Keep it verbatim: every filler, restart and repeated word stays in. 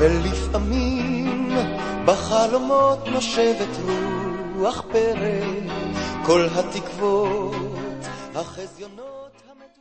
ולפעמים בחלומות נושבת רוח פרא, כל התקוות, החזיונות